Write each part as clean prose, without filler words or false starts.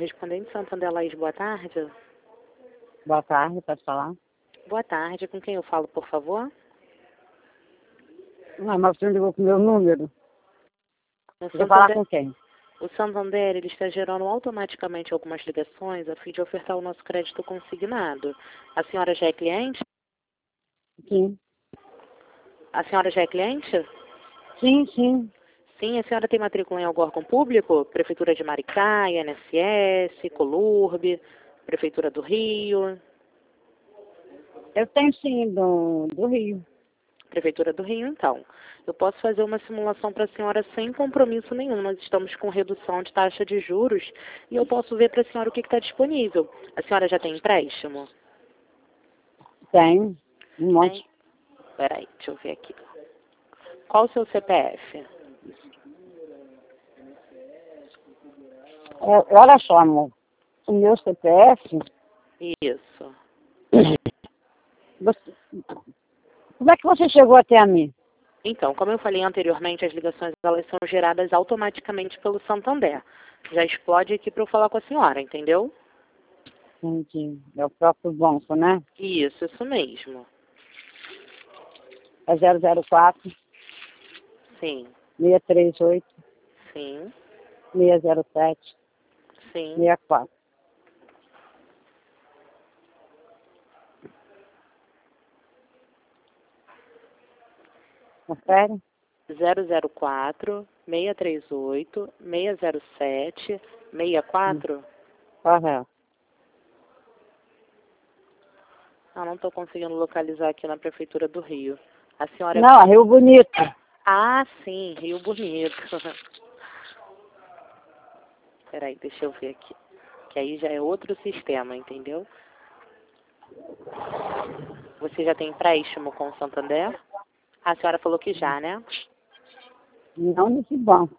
correspondente Santander Laís, boa tarde. Boa tarde, pode falar? Boa tarde, com quem eu falo, por favor? Não, mas você ligou com o meu número. O Quer falar Santander, com quem? o Santander ele está gerando automaticamente algumas ligações a fim de ofertar o nosso crédito consignado. A senhora já é cliente? Sim. A senhora já é cliente? Sim, sim. Sim, a senhora tem matrícula em algum órgão público? Prefeitura de Maricá, INSS, Colurb, Prefeitura do Rio, Eu tenho sim, do Rio. Prefeitura do Rio, então. Eu posso fazer uma simulação para a senhora sem compromisso nenhum. Nós estamos com redução de taxa de juros e eu posso ver para a senhora o que está disponível. A senhora já tem empréstimo? Tenho. Um monte. Peraí, deixa eu ver aqui. Qual o seu CPF? Olha só, amor. O meu CPF... Isso. Como é que você chegou até a mim? Então, como eu falei anteriormente, as ligações elas são geradas automaticamente pelo Santander. Já explode aqui para eu falar com a senhora, entendeu? Entendi. É o próprio banco, né? Isso mesmo. É 004 Sim, 638 sim, 607 sim. 64. Confere? 004 638 607 64. Correto. Ah, não estou conseguindo localizar aqui na Prefeitura do Rio. A senhora... Não, Rio Bonito. Ah, sim, Rio Bonito. Peraí, deixa eu ver aqui. Que aí já é outro sistema, entendeu? Você já tem empréstimo com o Santander? A senhora falou que já, né? Não nesse banco.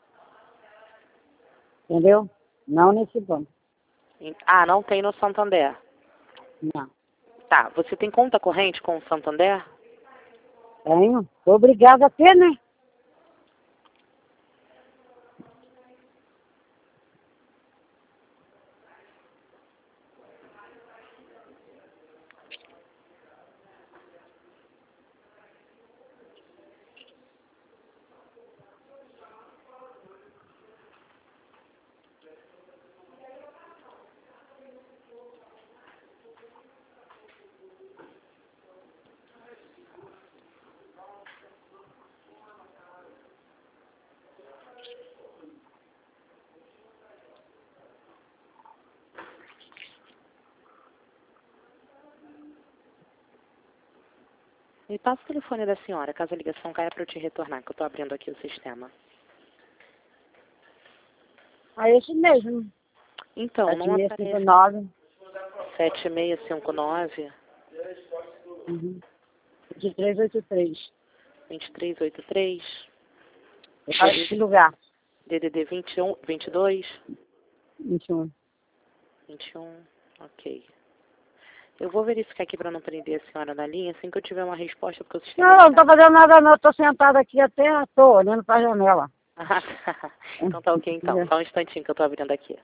Entendeu? Não nesse banco. Ah, não tem no Santander. Não. Tá, você tem conta corrente com o Santander? Tenho. Tô obrigada a ter, né? Me passa o telefone da senhora, caso a ligação caia para eu te retornar, que eu estou abrindo aqui o sistema. Ah, esse mesmo. Então, não aparece 7659. 7659 Uhum. 2383. 2383 Para esse lugar. DDD 21, 22 21. 21, ok. Eu vou verificar aqui para não prender a senhora na linha, assim que eu tiver uma resposta, porque o sistema... Não, não tô fazendo nada não. Tô sentada aqui até tô olhando pra janela. Ah, tá. Então tá ok, então. Só um instantinho que eu tô abrindo aqui.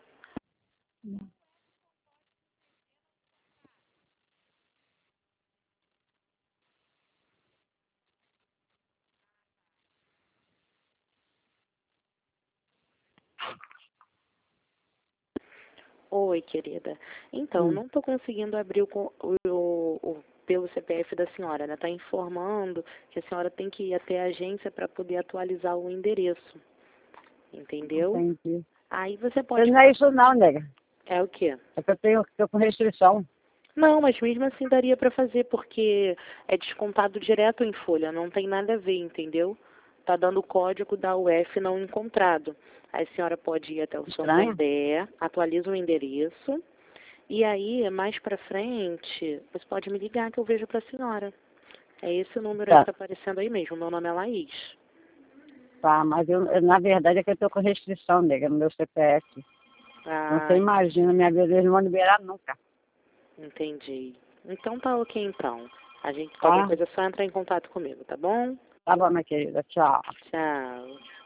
Oi, querida. Então, não estou conseguindo abrir pelo CPF da senhora, né? Está informando que a senhora tem que ir até a agência para poder atualizar o endereço. Entendeu? Entendi. Aí você pode... Não é isso não, nega. É o quê? É que tô com restrição. Não, mas mesmo assim daria para fazer, porque é descontado direto em folha, não tem nada a ver, entendeu? Tá dando o código da UF não encontrado. Aí a senhora pode ir até o Estranho? Santander, atualiza o endereço, e aí, mais pra frente, você pode me ligar que eu vejo pra senhora. É esse o número aí que tá aparecendo aí mesmo, meu nome é Laís. Tá, mas na verdade é que eu tô com restrição, nega, no meu CPF. Então você Ah, imagina, minha vida eles não vão liberar nunca. entendi. Então tá ok, então. A gente, qualquer Tá? coisa, é só entrar em contato comigo, tá bom? Tá bom, minha querida. Tchau. Tchau.